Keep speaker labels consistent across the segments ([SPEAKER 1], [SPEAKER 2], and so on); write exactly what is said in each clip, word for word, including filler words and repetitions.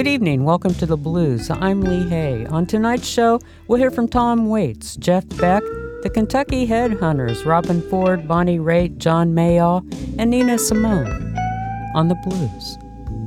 [SPEAKER 1] Good evening. Welcome to The Blues. I'm Lee Hay. On tonight's show, we'll hear from Tom Waits, Jeff Beck, the Kentucky Headhunters, Robin Ford, Bonnie Raitt, John Mayall, and Nina Simone on The Blues.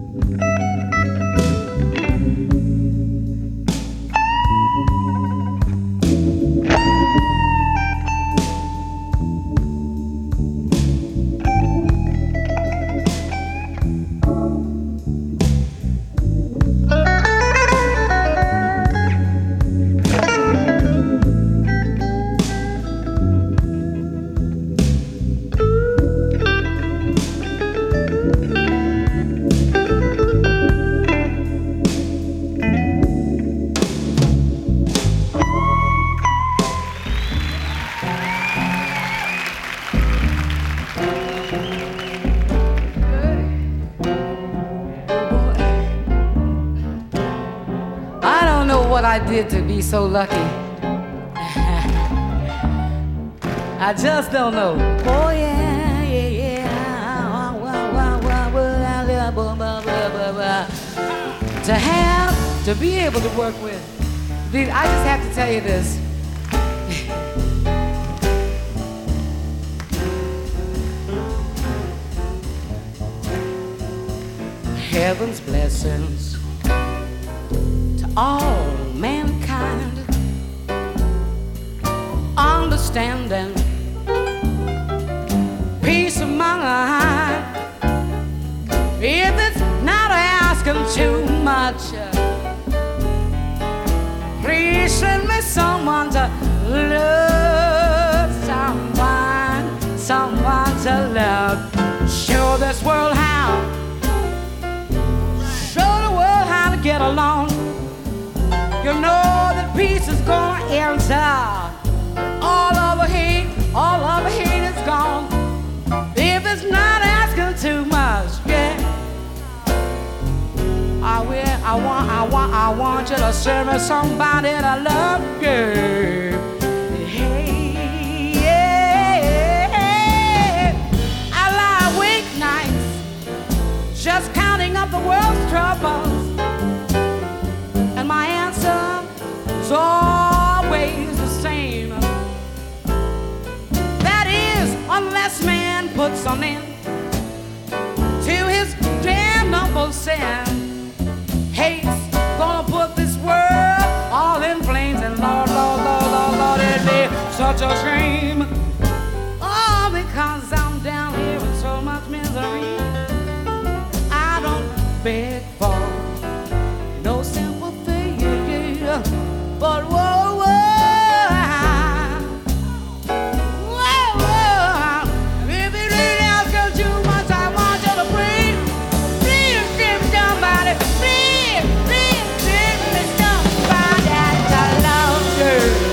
[SPEAKER 2] Did to be so lucky. I just don't know. Oh yeah, yeah, yeah. To have, to be able to work with. Dude, I just have to tell you this. Heaven's blessings to all mankind, understanding, peace of mind. If it's not asking too much, please send me someone to love, someone, someone to love. Show this world how, show the world how to get along. You know that peace is gonna enter. All of the hate, all of the hate is gone. If it's not asking too much, yeah. I will, I want, I want, I want you to send me somebody to love, yeah. Hey, yeah. I lie awake nights, just counting up the world's troubles. My answer is always the same. That is, unless man puts an end to his damnable sin, hate's gonna put this world all in flames. And Lord, Lord, Lord, Lord, Lord, it'd be such a shame. Oh, because I'm down here with so much misery. I don't beg for no sympathy. But whoa, whoa, whoa, whoa. If it really asks too much, I want you to breathe. Please give me somebody, please, please give me somebody to love you.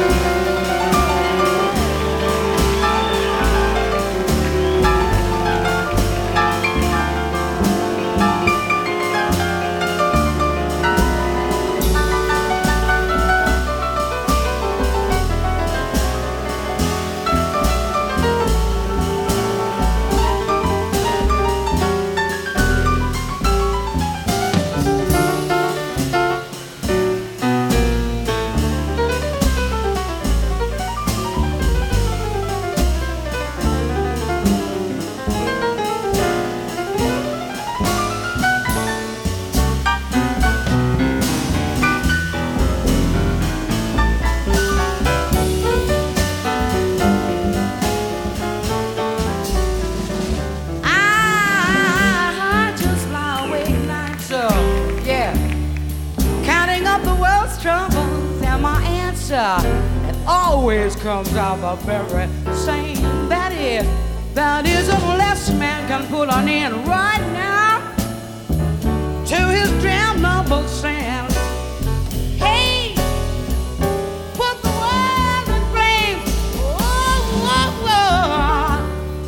[SPEAKER 2] It always comes out the very same. That is, that is, unless man can put an end right now to his damnable sin. Hey, put the world in flames. Whoa, whoa,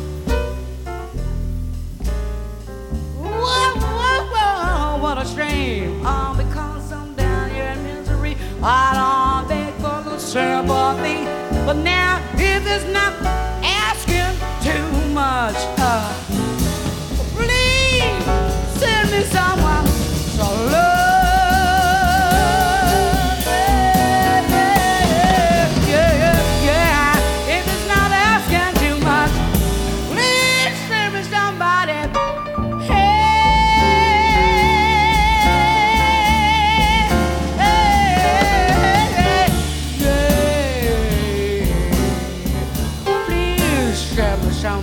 [SPEAKER 2] whoa. Whoa, whoa, whoa. What a shame. Oh, because I'm down here in misery. I don't think sympathy, but now if it's not asking too much, uh, please send me someone to love.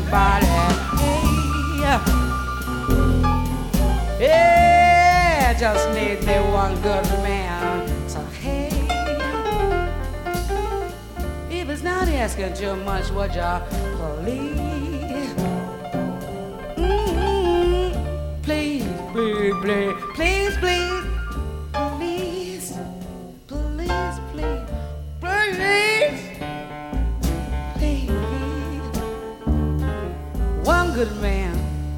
[SPEAKER 2] everybody. Hey, yeah, just need me one good man. So hey, if it's not asking too much, would ya please, mm-hmm. please, please, please, please, please, please, please, please, please, please, one good man.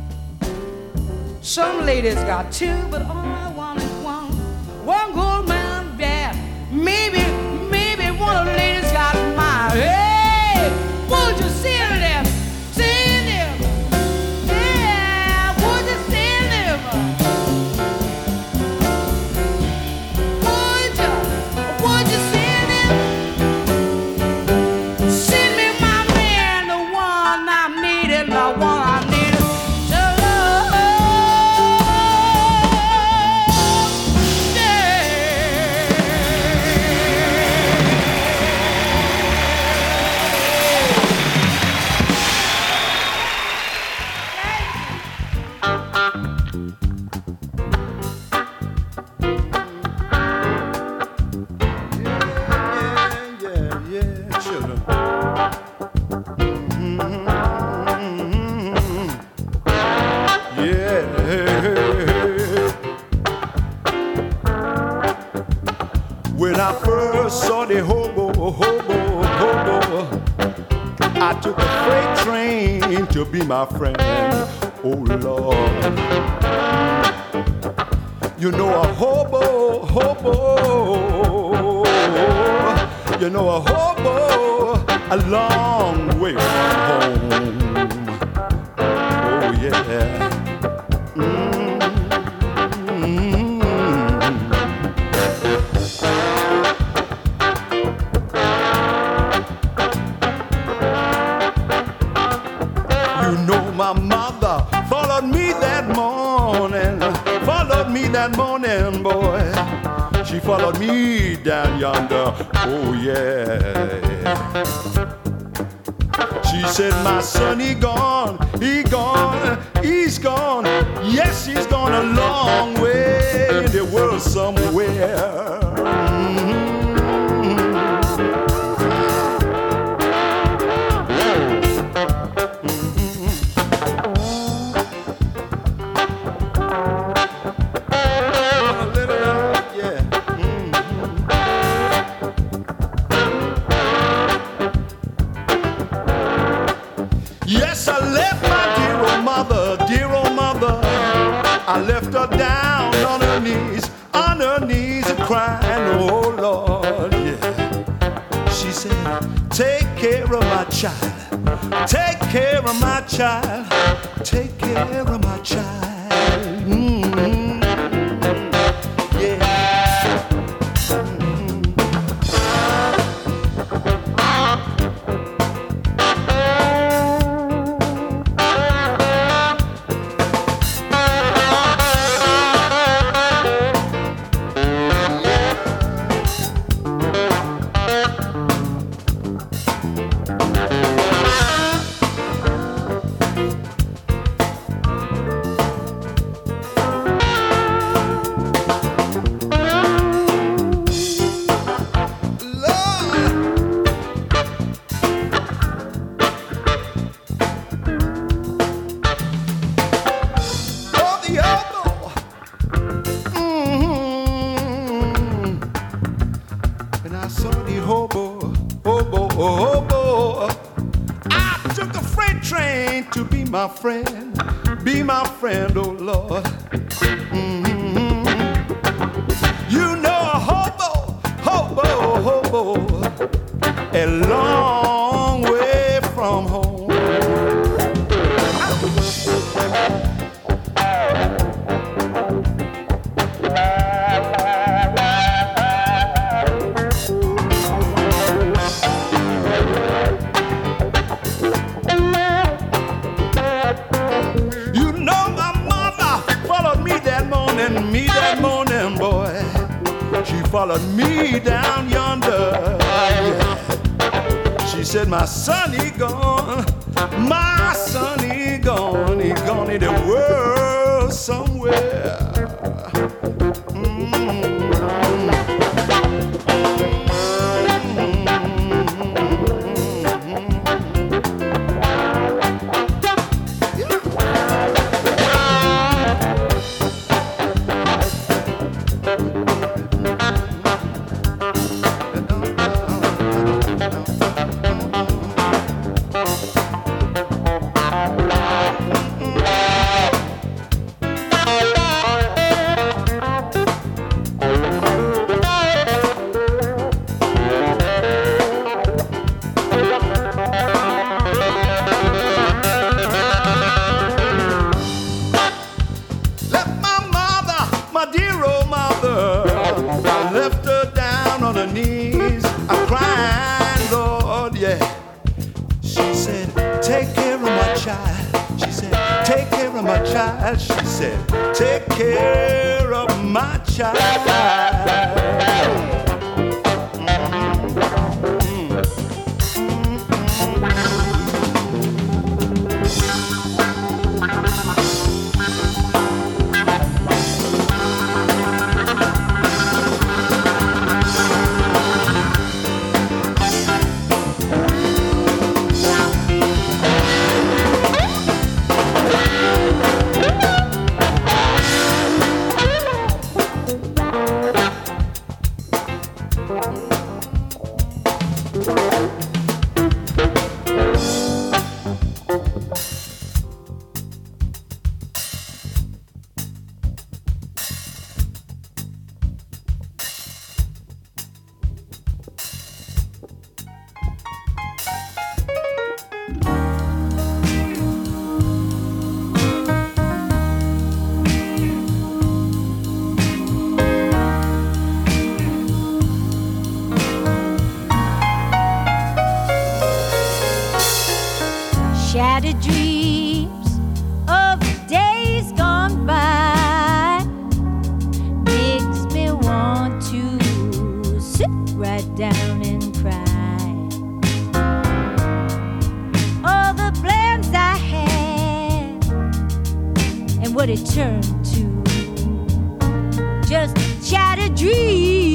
[SPEAKER 2] Some ladies got two, but all I want is one. One good man, yeah. Maybe, maybe one of the ladies got mine. Hey, would you send them? Send them. Yeah, would you send them? Would you? Would you send them? Send me my man, the one I needed, the one I needed.
[SPEAKER 3] When I first saw the hobo, hobo, hobo, I took a freight train to be my friend. Oh Lord, you know a hobo, hobo, you know a hobo a long way from home. Oh yeah. My mother followed me that morning, followed me that morning, boy. She followed me down yonder, oh yeah. She said, my son, he gone, he gone, he's gone. Yes, he's gone a long way in the world somewhere. Mm-hmm. Yes, I left my dear old mother, dear old mother. I left her down on her knees, on her knees, crying, oh Lord, yeah. She said, take care of my child, take care of my child, take care of my child. Mm-hmm. Yeah. Hobo, hobo, hobo. I took a freight train to be my friend, be my friend, oh Lord. Mm-hmm. You know a hobo, hobo, hobo, a long way from home. Me that morning, boy, she followed me down yonder. Yeah. She said, my son, he gone, My son, he gone, he gone in the world somewhere. She said, take care of my child.
[SPEAKER 4] Shattered dreams of days gone by makes me want to sit right down and cry. All the plans I had and what it turned to, just shattered dreams.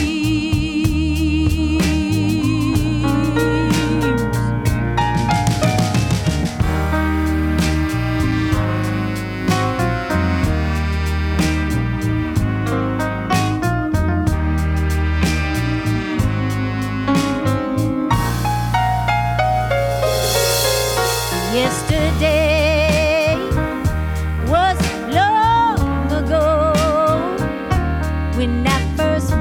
[SPEAKER 4] Yesterday was long ago when I first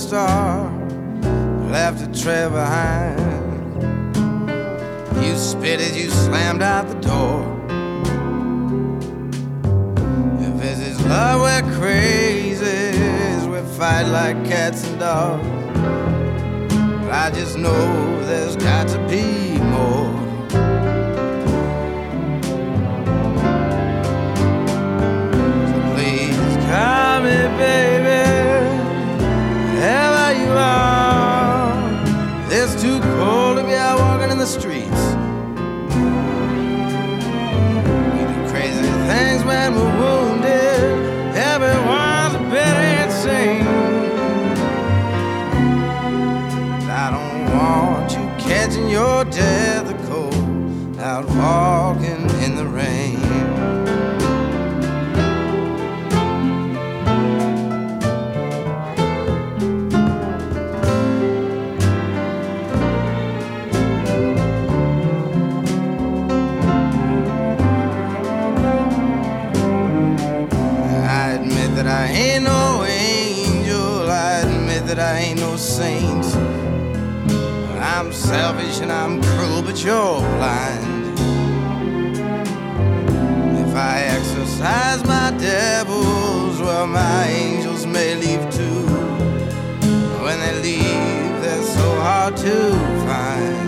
[SPEAKER 5] star, left a trail behind. You spit as you slammed out the door. If this is love, we're crazies, we fight like cats and dogs. But I just know there's got to be more. So please call me, baby, wherever you are. It's too cold to be out walking in the streets. We do crazy things when we're wounded. Everyone's a bit insane. I don't want you catching your death of cold out walking in the rain. I admit that I ain't no angel. I admit that I ain't no saint. I'm selfish and I'm cruel, but you're blind. If I exercise my devils, well, my angels may leave too. When they leave, they're so hard to find.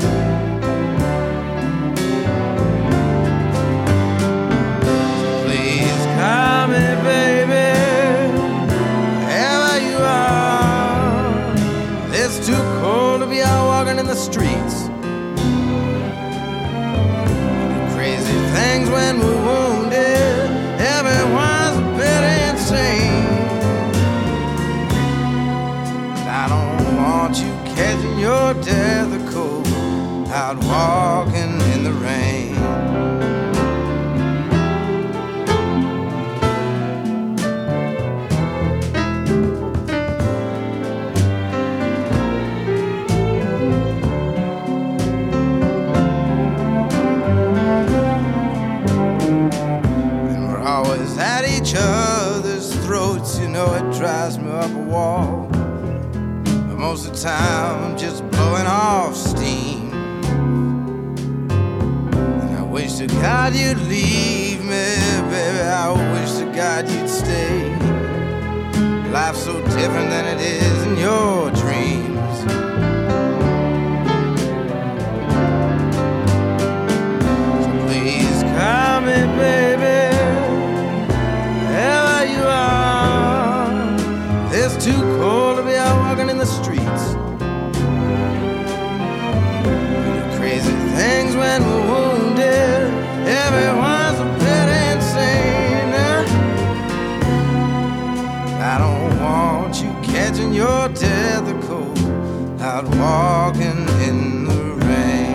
[SPEAKER 5] So please call me, baby, wherever you are. It's too cold to be out walking in the streets. We do crazy things when we're wounded. Everyone's a bit insane. I don't want you catching your death of cold out walking in the rain. At each other's throats, you know it drives me up a wall. But most of the time I'm just blowing off steam. And I wish to God you'd leave me, baby, I wish to God you'd stay. Life's so different than it is in your dreams. So please call me, baby, wherever you are. It's too cold to be out walking in the streets. We do crazy things when we're wounded. Everyone's a bit insane. I don't want you catching your death of cold out walking in the rain.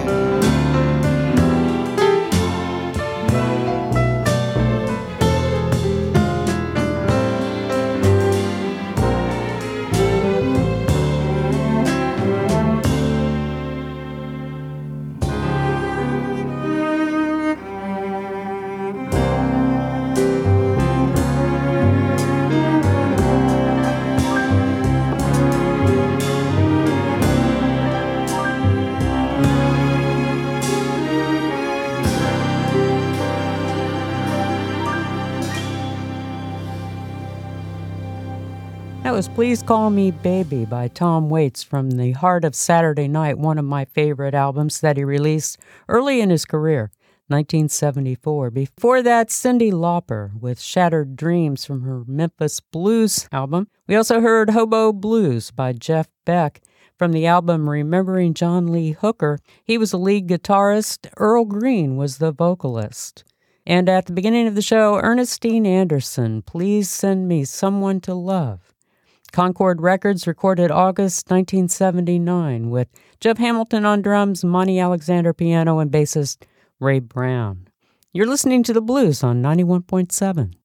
[SPEAKER 1] That was Please Call Me Baby by Tom Waits from the Heart of Saturday Night, one of my favorite albums that he released early in his career, nineteen seventy-four. Before that, Cyndi Lauper with Shattered Dreams from her Memphis Blues album. We also heard Hobo Blues by Jeff Beck from the album Remembering John Lee Hooker. He was the lead guitarist. Earl Green was the vocalist. And at the beginning of the show, Ernestine Anderson, Please Send Me Someone to Love. Concord Records recorded August nineteen seventy-nine with Jeff Hamilton on drums, Monty Alexander piano, and bassist Ray Brown. You're listening to The Blues on ninety-one point seven.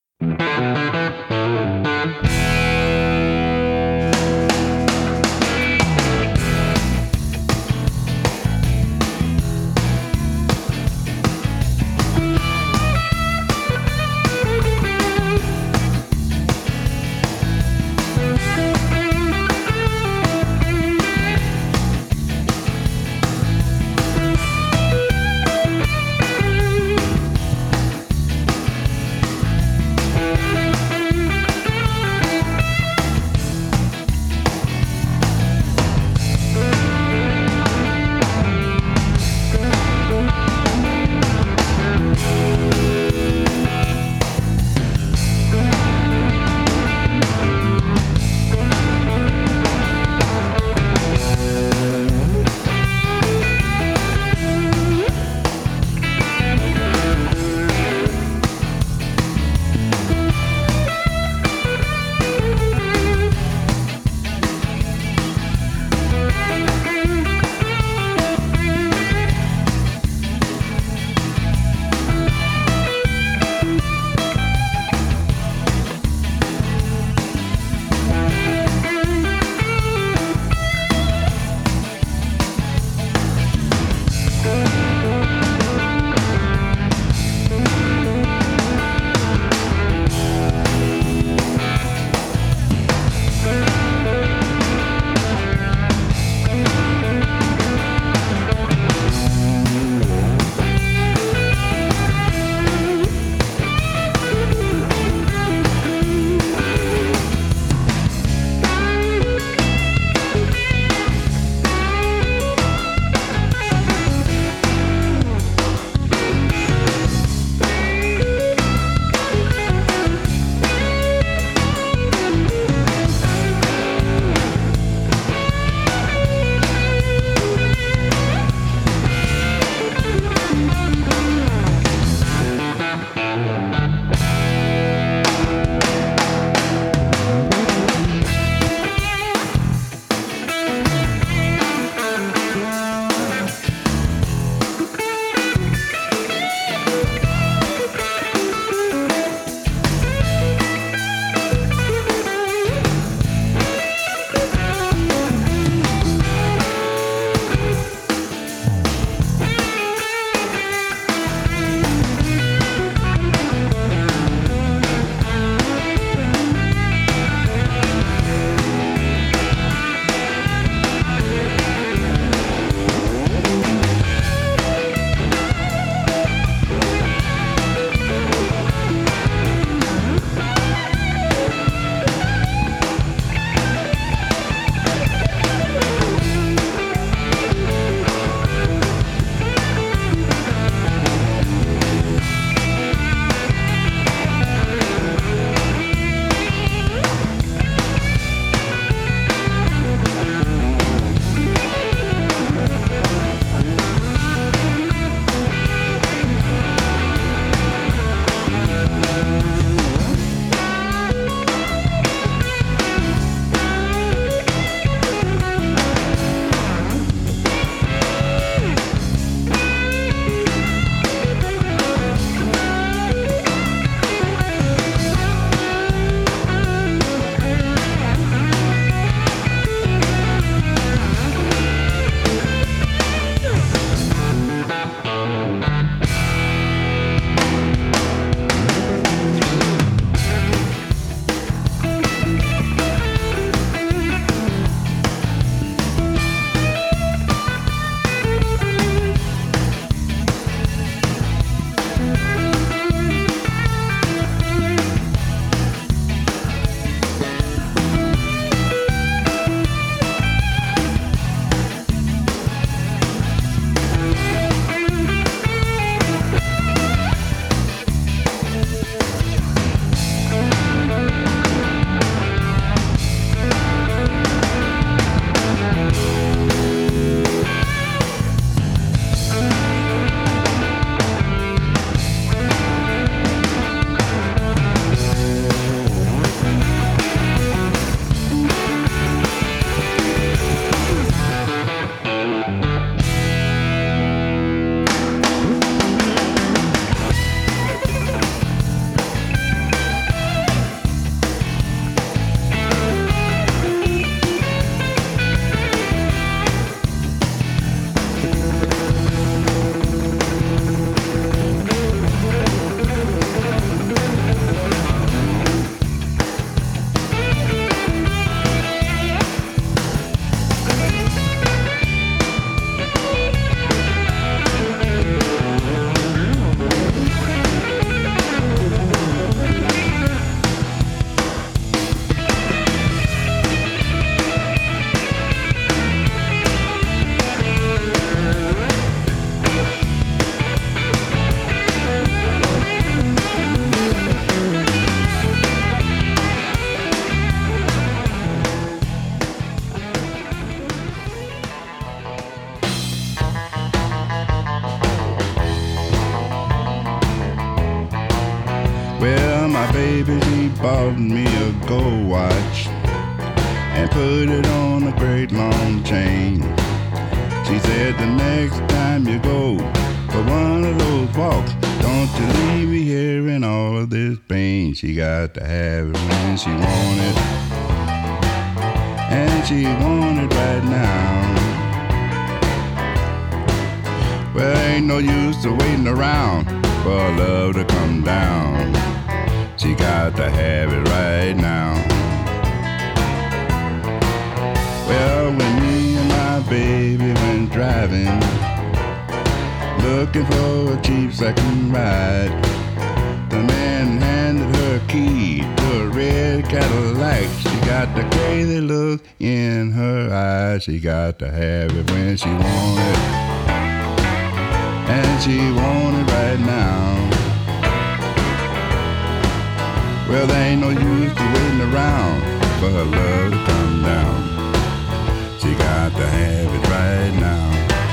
[SPEAKER 6] baby, she bought me a gold watch and put it on a great long chain. She said the next time you go for one of those walks, don't you leave me here in all of this pain. She got to have it when she want it, and she want it right now. Well, ain't no use to waiting around for love to come down. She got to have it right now. Well, when me and my baby went driving, looking for a cheap second ride, the man handed her a key to a red Cadillac. She got the crazy look in her eyes. She got to have it when she want it, and she want it right now. Well, there ain't no use to waiting around for her love to come down. She got to have it right now.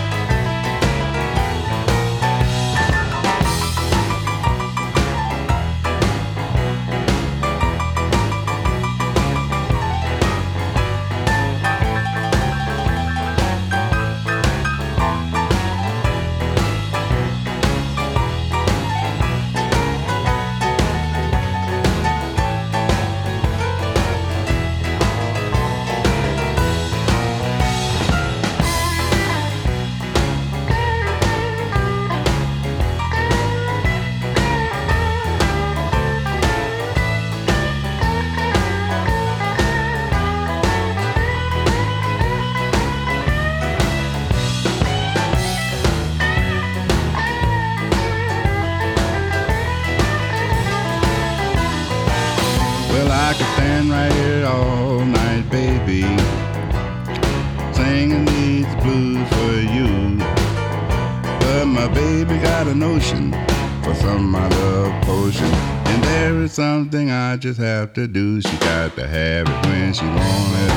[SPEAKER 6] Something I just have to do. She got to have it when she want it.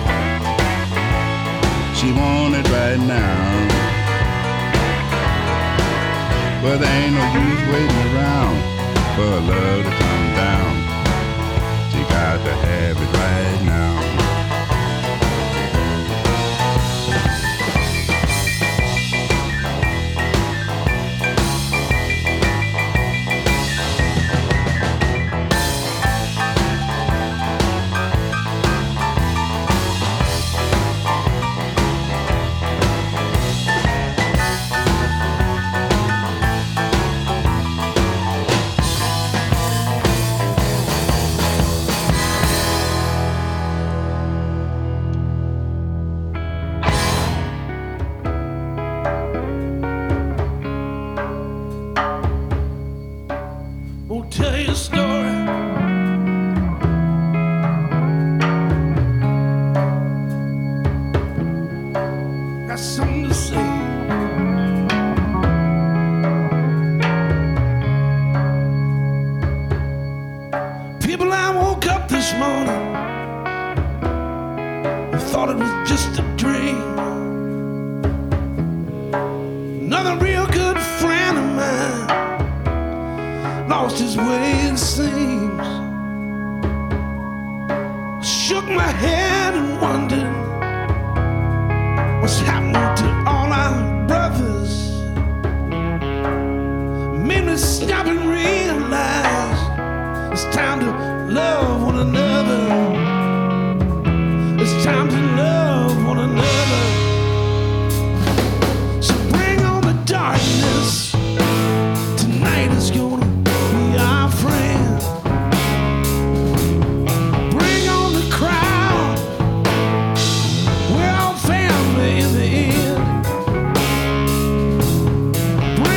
[SPEAKER 6] She want it right now. But there ain't no use waiting around for love to come down. She got to have it right now.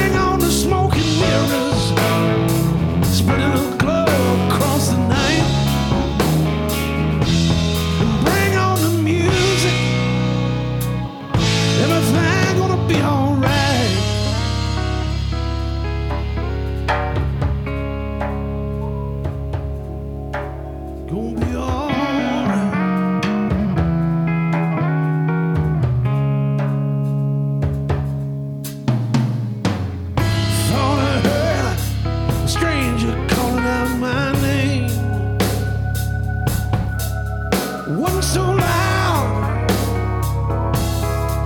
[SPEAKER 7] Spreading a glow across the night.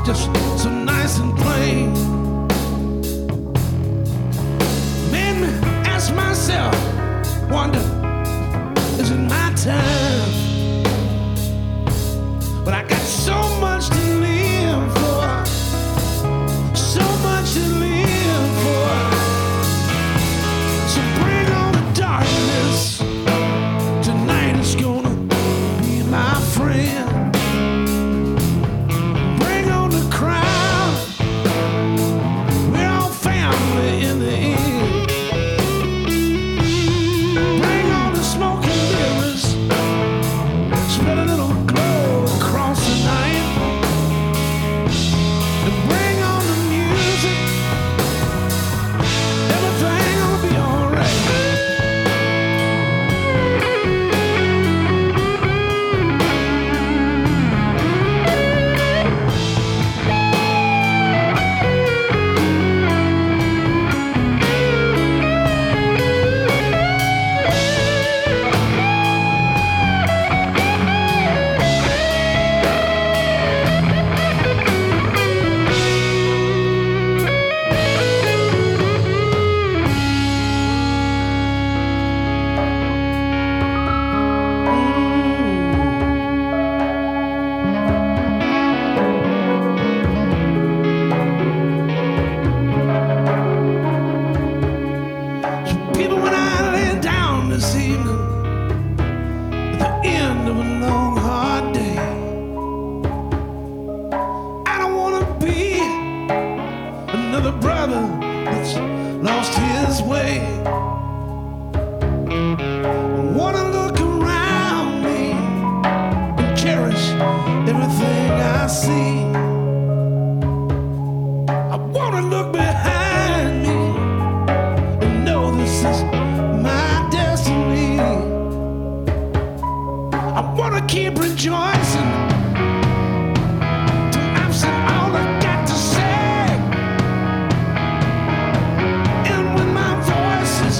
[SPEAKER 5] just so nice and plain. Made me ask myself, wonder, is it my time? But I got so much to live for, so much to live for. So bring on the darkness, tonight is gonna be my friend.
[SPEAKER 7] Voices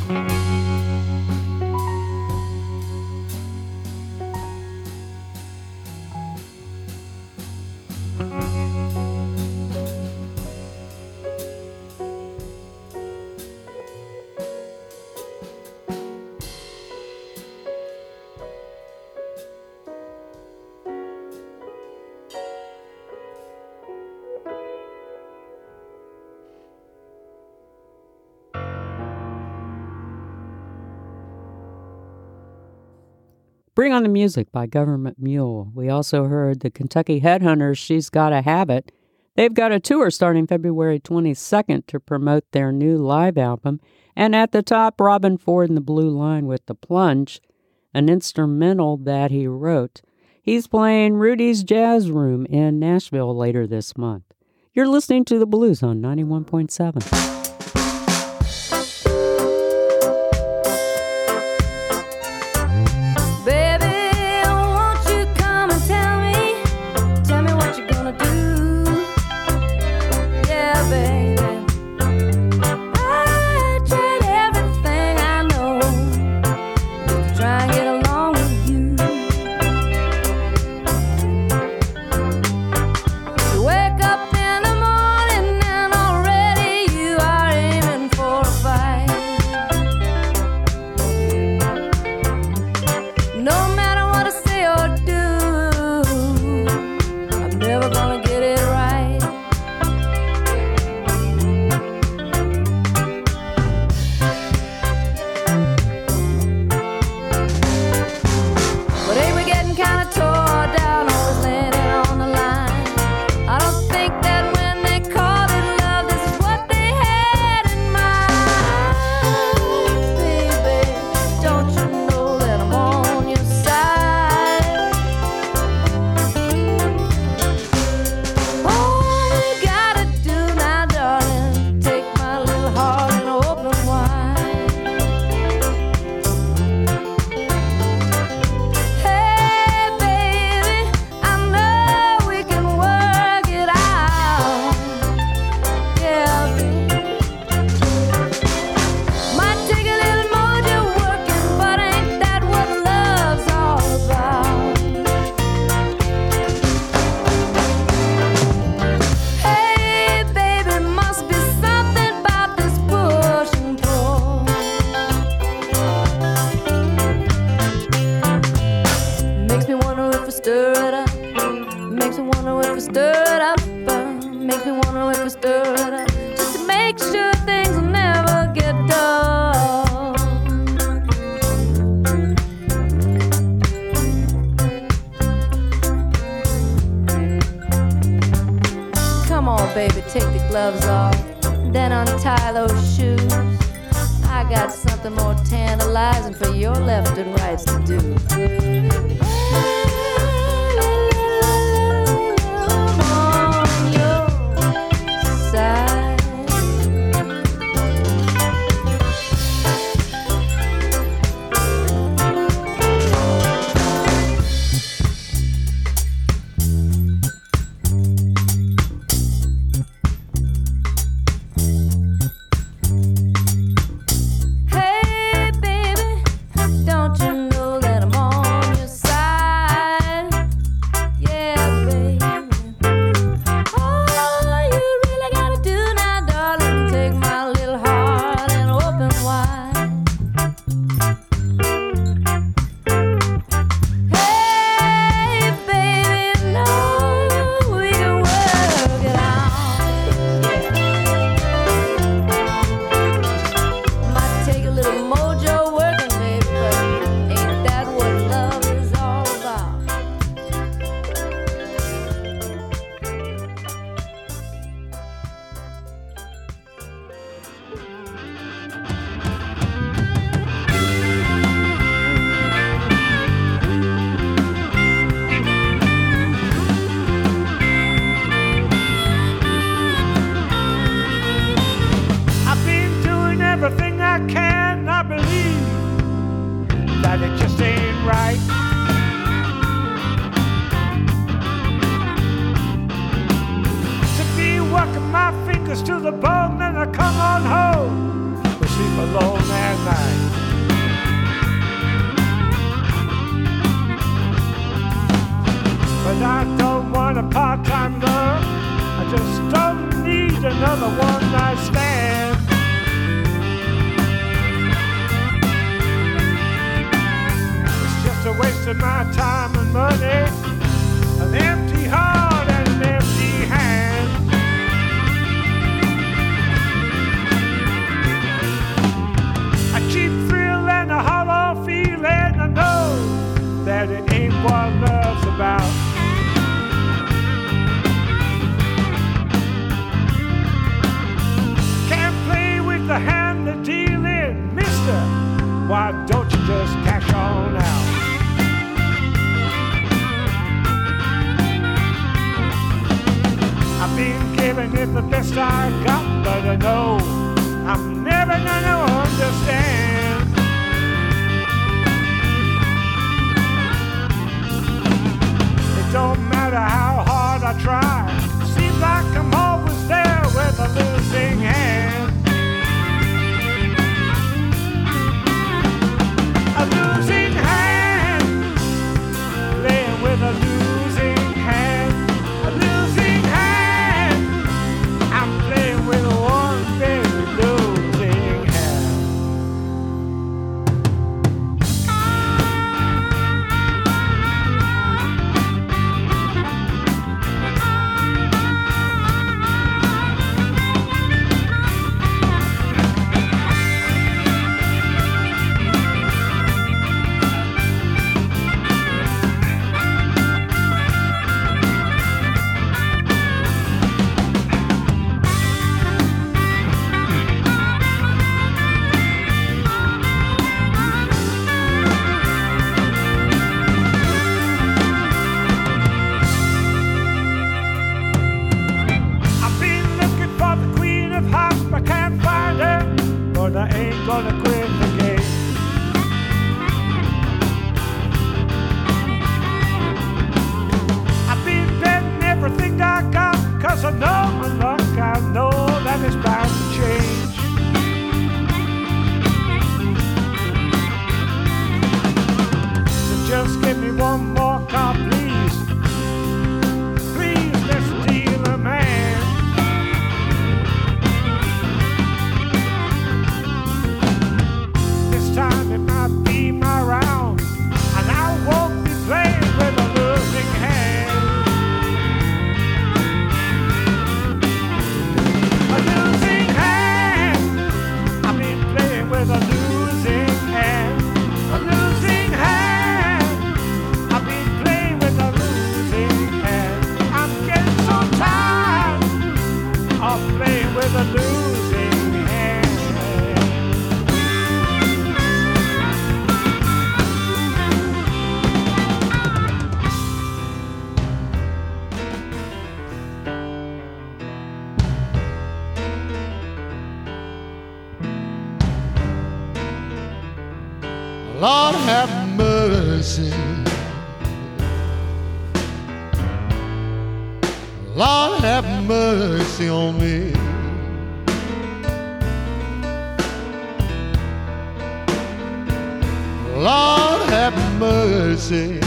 [SPEAKER 1] Bring on the Music by Government Mule. We also heard the Kentucky Headhunters, She's Gotta Have It. They've got a tour starting February twenty-second to promote their new live album. And at the top, Robben Ford and the Blue Line with The Plunge, an instrumental that he wrote. He's playing Rudy's Jazz Room in Nashville later this month. You're listening to The Blues on ninety-one point seven.
[SPEAKER 7] Wake up in the morning and already you are aiming for a
[SPEAKER 8] gloves off, then untie those shoes. I got something more tantalizing for your left and rights to do. On your side. Hey, baby, don't you know that I'm on your side?
[SPEAKER 9] night. But I don't want a part-time love. I just don't need another one-night stand. It's just a waste of my time and money, an empty heart and an empty hand. A cheap thrill and a hollow feeling. I know that it ain't what love's about. The hand that dealing, mister, why don't you just cash on out? I've been giving it the best I got, but I know I'm never gonna understand. It don't matter how hard I try, seems like I'm always there with a losing hand. A losing hand, playing with a losing hand, a losing hand. I'm playing with one big losing hand. I ain't gonna quit the game. I've been betting everything I got, cause I know my luck, I know that it's bound to change. So just give me one more call, please. Please, let's deal a man. Time it might be my round, and I won't be playing with a losing hand. A losing hand, I've been playing with a losing hand. A losing hand, I've been playing with a losing hand. I'm getting so tired of playing with a losing hand.
[SPEAKER 3] Lord have mercy. Lord have mercy on me. Lord have mercy.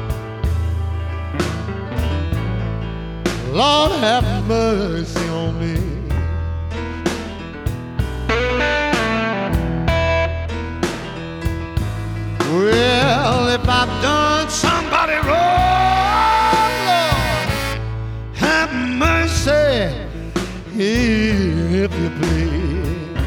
[SPEAKER 3] Lord have mercy on me. Well, if I've done somebody wrong, Lord, have mercy, if you please.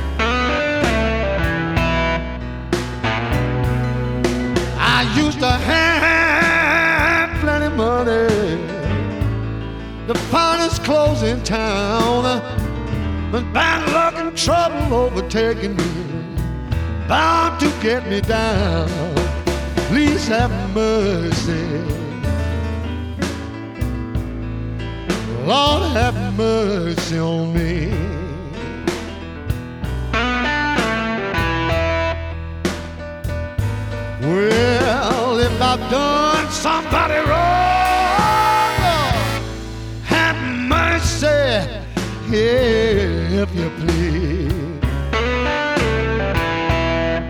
[SPEAKER 3] I used to have plenty of money, the finest clothes in town, but bad luck and trouble overtaking me, bound to get me down. Please have mercy. Lord have mercy on me. Well, if I've done somebody wrong, Lord, have mercy, if you please.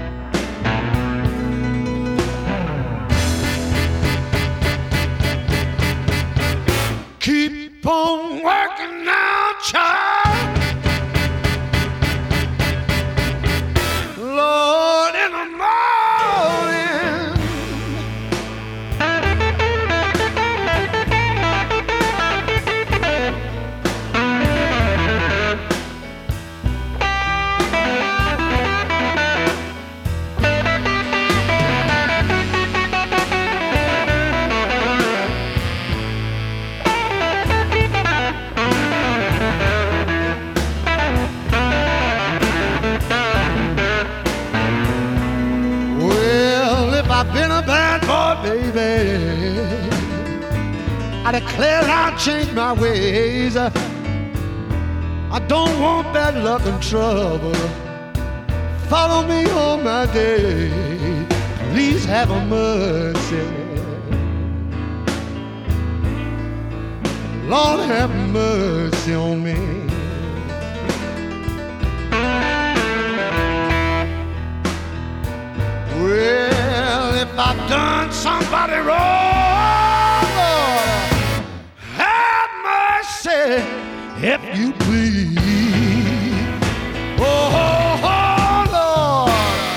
[SPEAKER 3] I declare I'll change my ways. I don't want that luck and trouble. Follow me all my days. Please have a mercy. Lord, have mercy on me. Well, if I've done somebody wrong, Lord, have mercy, if you please. Oh, oh, oh Lord.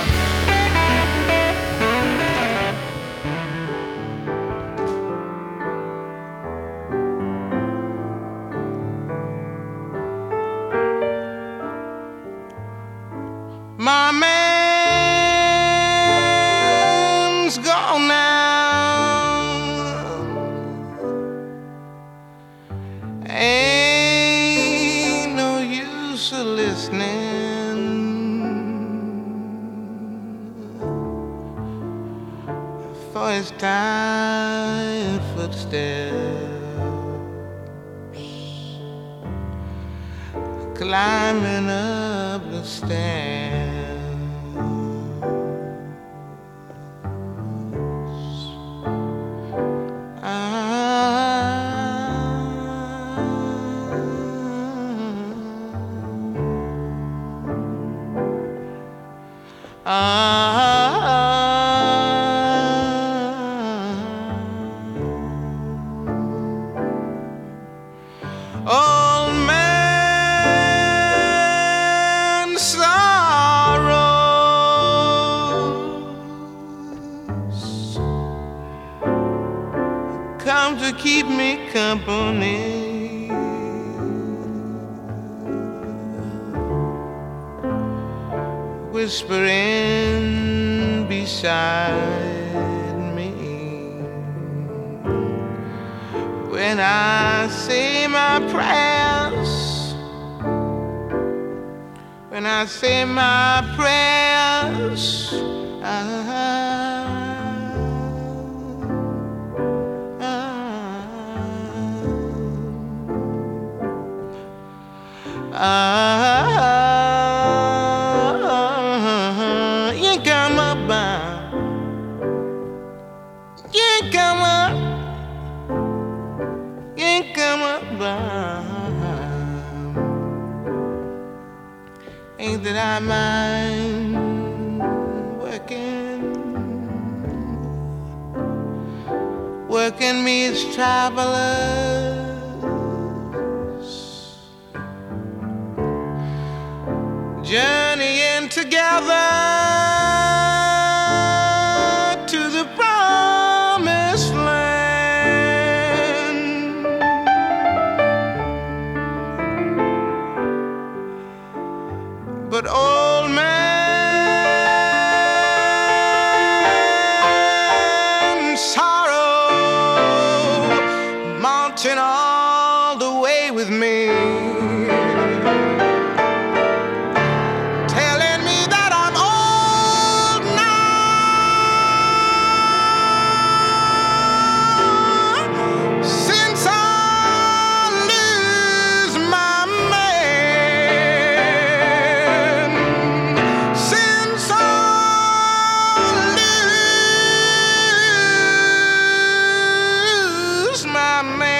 [SPEAKER 5] My man's gone now. Ain't no use of listening. For his tired footsteps climbing up the stairs. Old man sorrows come to keep me company. Whispering beside me when I say my prayers, when I say my prayers, I, I, I ain't that I mind working, working me as travelers, journeying together to the promised land. But old man sorrow mounting all the way with me, telling me that I'm old now since I lose my man. Since I lose my man.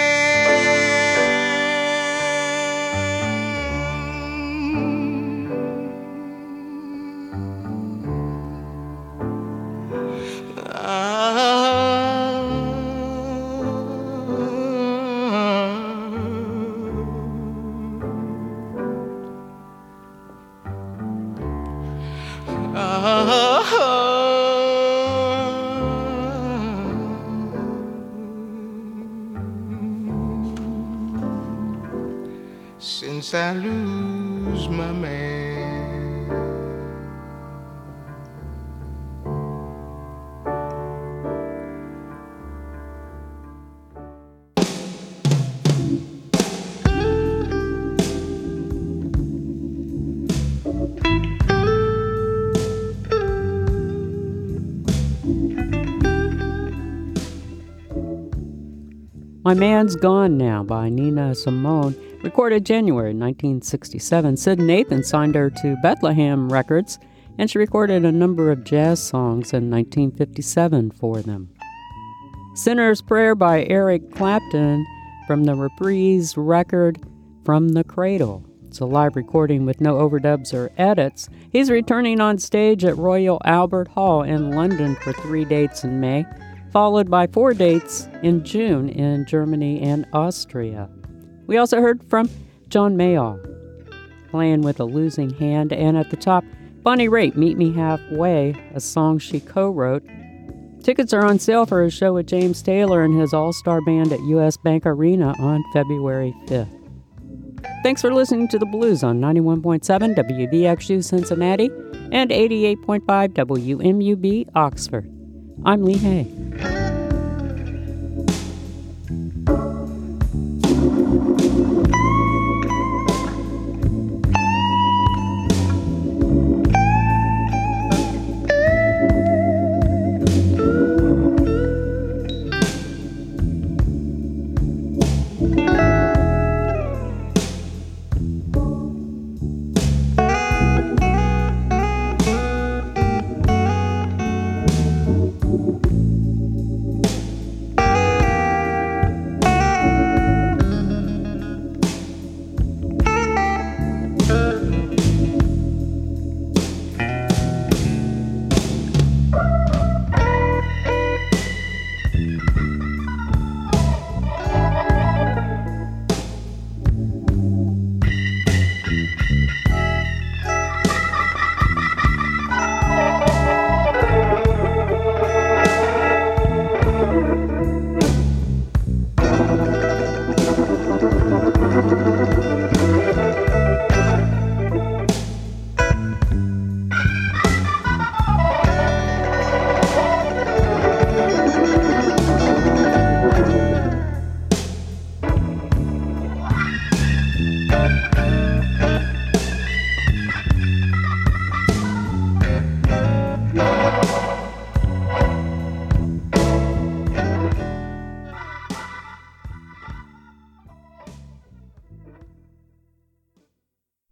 [SPEAKER 5] Since I lose my man.
[SPEAKER 1] My Man's Gone Now by Nina Simone, recorded January nineteen sixty-seven. Sid Nathan signed her to Bethlehem Records, and she recorded a number of jazz songs in nineteen fifty-seven for them. Sinner's Prayer by Eric Clapton from the Reprise record From the Cradle. It's a live recording with no overdubs or edits. He's returning on stage at Royal Albert Hall in London for three dates in May, followed by four dates in June in Germany and Austria. We also heard from John Mayall, Playing with a Losing Hand, and at the top, Bonnie Raitt, Meet Me Halfway, a song she co-wrote. Tickets are on sale for his show with James Taylor and his all-star band at U S Bank Arena on February fifth. Thanks for listening to The Blues on ninety-one point seven W V X U Cincinnati and eighty-eight point five W M U B Oxford. I'm Lee Hay.